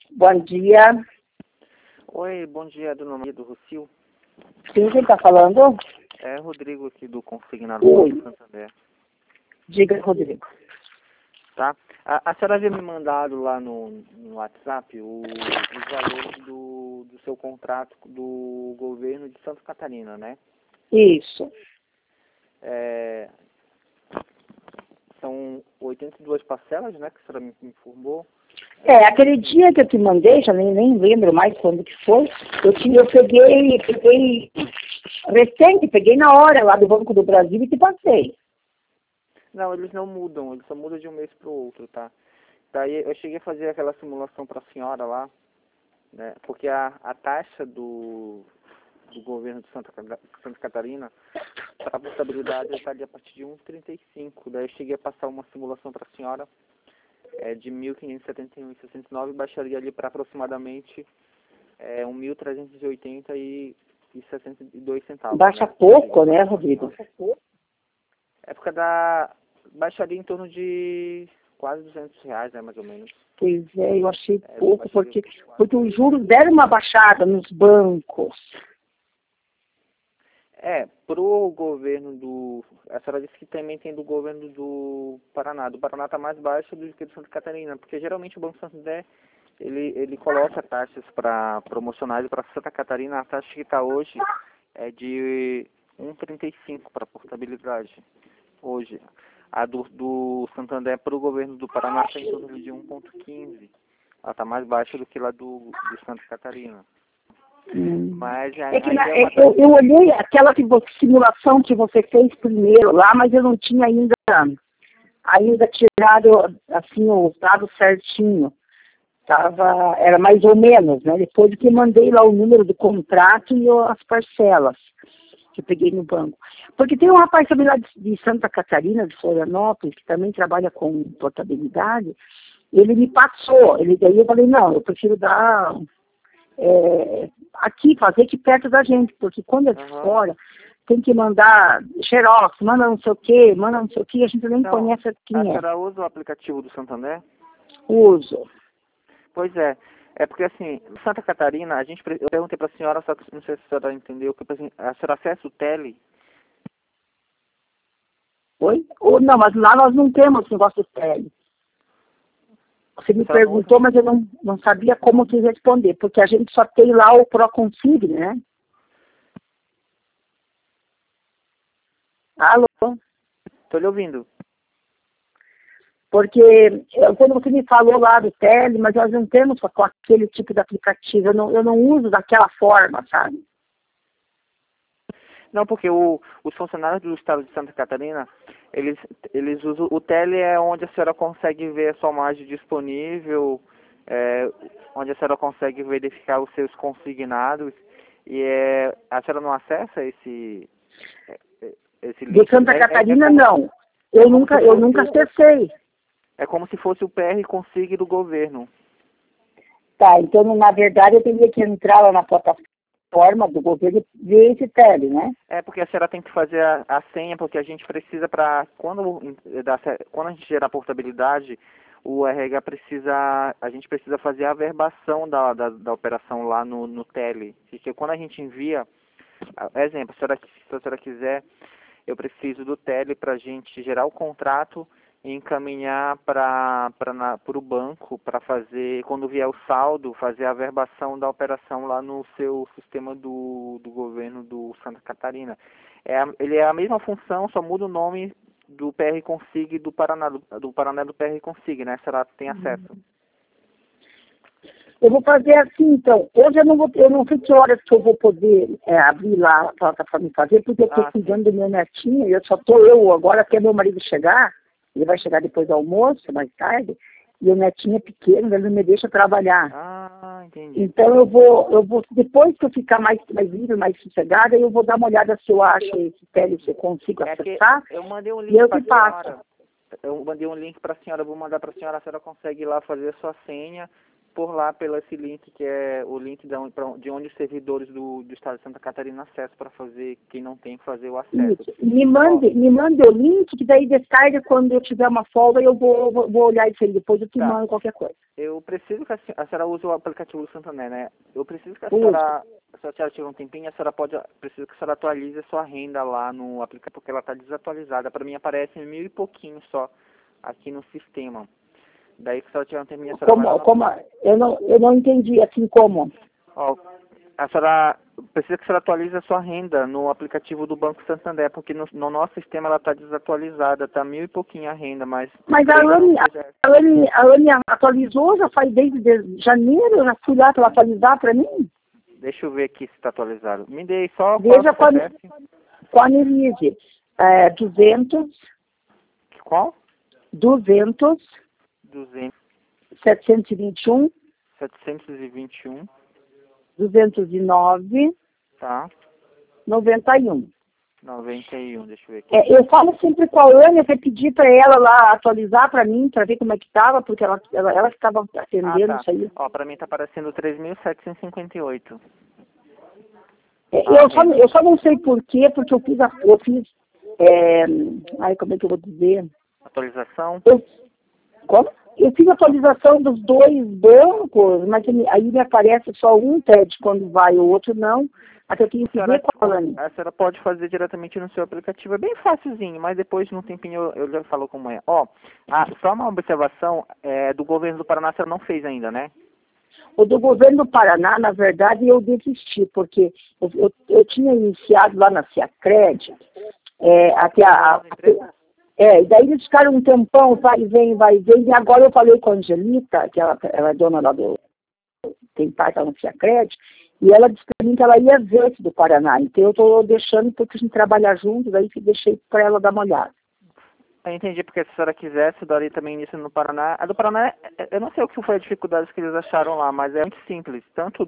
Bom dia. Oi, bom dia, dona Maria do Rocio. Sim, quem está falando? É Rodrigo aqui do Consignado Oi. do Santander. Diga, Rodrigo. Tá? A senhora havia me mandado lá no WhatsApp os valores do seu contrato do governo de Santa Catarina, né? Isso. São 82 parcelas, né, que a senhora me informou. Aquele dia que eu te mandei, já nem lembro mais quando que foi, eu peguei recente, peguei na hora lá do Banco do Brasil e te passei. Não, eles não mudam, eles só mudam de um mês para o outro, tá? Daí eu cheguei a fazer aquela simulação para a senhora lá, né? Porque a taxa do governo de Santa Catarina, para a portabilidade, está ali a partir de 1,35. Daí eu cheguei a passar uma simulação para a senhora de 1.571,69 e baixaria ali para aproximadamente 1.380,62 centavos. Baixa né? pouco, né, Rodrigo? Época baixaria em torno de quase R$ 200, né, mais ou menos. Pois é, eu achei pouco, porque os juros deram uma baixada nos bancos. Pro governo a senhora disse que também tem do governo do Paraná. Do Paraná está mais baixo do que do Santa Catarina, porque geralmente o Banco Santander, ele coloca taxas para promocionais para Santa Catarina. A taxa que está hoje é de 1,35 para portabilidade. Hoje. A do Santander para o governo do Paraná está em torno de 1,15. Ela está mais baixa do que lá do Santa Catarina. Mas eu olhei aquela simulação que você fez primeiro lá, mas eu não tinha ainda tirado assim os dados certinho. Era mais ou menos, né? Depois que mandei lá o número do contrato e as parcelas que eu peguei no banco. Porque tem um rapaz também lá de Santa Catarina, de Florianópolis, que também trabalha com portabilidade, ele me passou, daí eu falei, não, eu prefiro dar aqui, fazer aqui perto da gente, porque quando é de fora, tem que mandar xerox, manda não sei o que, a gente nem conhece quem a é. senhora usa o aplicativo do Santander? Uso. Pois é. É porque, assim, Santa Catarina, eu perguntei para a senhora, só que não sei se a senhora entendeu, que a senhora acessa o Tele? Oi? Não, mas lá nós não temos negócio de tele. Você me perguntou, mas eu não sabia como te responder, porque a gente só tem lá o Proconsig, né? Alô? Estou lhe ouvindo. Porque quando você me falou lá do tele, mas nós não temos com aquele tipo de aplicativo, eu não uso daquela forma, sabe? Não, porque os funcionários do estado de Santa Catarina, eles usam o Tele, é onde a senhora consegue ver a sua margem disponível, onde a senhora consegue verificar os seus consignados, e a senhora não acessa esse link? De Santa Catarina, não. Eu nunca acessei. É como se fosse o PR Consig do governo. Tá, então, na verdade, eu teria que entrar lá na plataforma do governo e ver esse tele, né? Porque a senhora tem que fazer a senha, porque a gente precisa quando a gente gerar portabilidade, o RH a gente precisa fazer a averbação da operação lá no Tele. Porque quando a gente envia, exemplo, se a senhora quiser, eu preciso do Tele para a gente gerar o contrato e encaminhar para o banco para fazer, quando vier o saldo, fazer a averbação da operação lá no seu sistema do governo do Santa Catarina. Ele é a mesma função, só muda o nome do PR Consig do Paraná do PR Consig, né? A senhora tem acesso. Eu vou fazer assim, então. Hoje eu não sei que horas que eu vou poder abrir lá a plataforma e fazer, porque eu estou cuidando do meu netinho, e só estou eu agora até meu marido chegar. Ele vai chegar depois do almoço, mais tarde, e o netinho é pequeno, ele não me deixa trabalhar. Entendi. Então eu vou depois que eu ficar mais livre, mais sossegada, eu vou dar uma olhada se eu acho esse tele, se eu consigo acessar. Eu mandei um e link eu para te passo. Eu mandei um link para a senhora, vou mandar para a senhora consegue ir lá fazer a sua senha por lá pelo esse link, que é o link de onde os servidores do estado de Santa Catarina acessam para fazer, quem não tem, fazer o acesso. Isso. Me mande o link, que daí de tarde, quando eu tiver uma folga, eu vou olhar isso aí, depois eu te mando qualquer coisa. Eu preciso que a senhora use o aplicativo do Santander, né? Eu preciso que a senhora, se a senhora tiver um tempinho, a senhora preciso que a senhora atualize a sua renda lá no aplicativo, porque ela está desatualizada. Para mim aparece 1.000 e pouquinho só aqui no sistema. Daí que a senhora tiver um tempinho, a senhora eu não entendi, assim como? Ó, a senhora precisa que a senhora atualize a sua renda no aplicativo do Banco Santander, porque no nosso sistema ela está desatualizada, está 1.000 e pouquinho a renda, mas a Anne atualizou, já faz desde janeiro, eu já fui lá para atualizar para mim. Deixa eu ver aqui se está atualizado. Me dê só Veja com a Annelise, 200. Qual? 200. 721. 209. Tá. 91. 91, deixa eu ver aqui. Eu falo sempre com a Ana, eu vou pedir para ela lá atualizar para mim, para ver como é que estava, porque ela estava atendendo isso aí. Ó, para mim está aparecendo 3.758. Eu só não sei por quê, porque eu fiz como é que eu vou dizer? Atualização? Como? Eu fiz a atualização dos dois bancos, mas aí me aparece só um TED quando vai, o outro não. Até eu tenho que ver com a Anne. A senhora pode fazer diretamente no seu aplicativo, é bem facilzinho, mas depois, num tempinho, eu já falo como é. Ó, só uma observação, do governo do Paraná, a senhora não fez ainda, né? O do governo do Paraná, na verdade, eu desisti, porque eu tinha iniciado lá na Ciacred, e daí eles ficaram um tempão, vai e vem, e agora eu falei com a Angelita, que ela é dona lá tem pai que ela não tinha crédito, e ela disse para mim que ela ia ver esse do Paraná, então eu estou deixando porque a gente trabalha juntos, aí que deixei para ela dar uma olhada. Eu entendi, porque se a senhora quisesse, eu daria também início no Paraná. A do Paraná, eu não sei o que foi a dificuldade que eles acharam lá, mas é muito simples,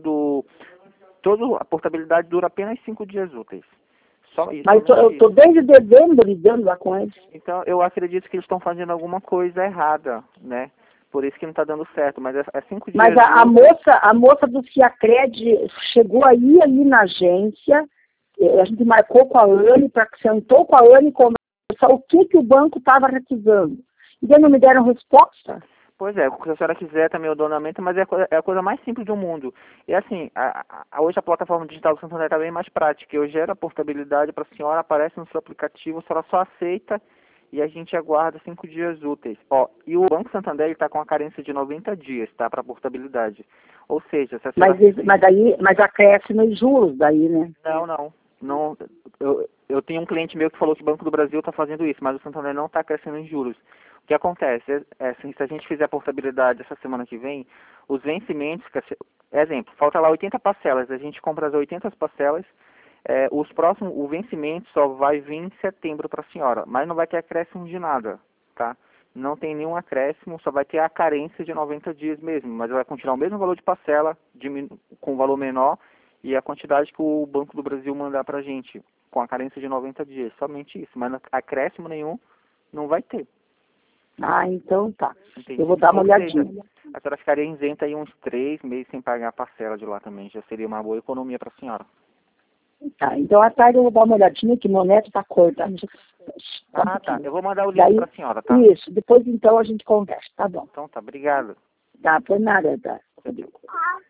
toda a portabilidade dura apenas 5 dias úteis. Só isso. Mas eu estou desde dezembro lidando lá com eles. Então, eu acredito que eles estão fazendo alguma coisa errada, né? Por isso que não está dando certo, mas é 5 dias. Mas a moça do Ciacred chegou ali na agência, a gente marcou com a Anne, sentou com a Anne e conversou o que o banco estava requisando. E daí não me deram resposta. Pois é, se a senhora quiser também o donamento, mas é a coisa mais simples do mundo. E assim, hoje a plataforma digital do Santander está bem mais prática. Eu gero a portabilidade para a senhora, aparece no seu aplicativo, a senhora só aceita e a gente aguarda 5 dias úteis. Ó, e o Banco Santander está com a carência de 90 dias, tá, para portabilidade. Ou seja, se a senhora... Mas acresce nos juros daí, né? Não. Eu tenho um cliente meu que falou que o Banco do Brasil está fazendo isso, mas o Santander não está crescendo em juros. O que acontece? Se a gente fizer a portabilidade essa semana que vem, os vencimentos, exemplo, falta lá 80 parcelas, a gente compra as 80 parcelas, o vencimento só vai vir em setembro para a senhora, mas não vai ter acréscimo de nada, tá? Não tem nenhum acréscimo, só vai ter a carência de 90 dias mesmo, mas vai continuar o mesmo valor de parcela, com valor menor, e a quantidade que o Banco do Brasil mandar para a gente, com a carência de 90 dias, somente isso, mas acréscimo nenhum não vai ter. Então tá. Entendi. Eu vou dar uma olhadinha. A senhora ficaria isenta aí uns 3 meses sem pagar a parcela de lá também, já seria uma boa economia para a senhora. Tá, então à tarde eu vou dar uma olhadinha que meu neto tá acordando. Tá. Eu vou mandar o link para a senhora, tá? Isso, depois então a gente conversa, tá bom. Então tá, obrigado. Tá, por nada, tá.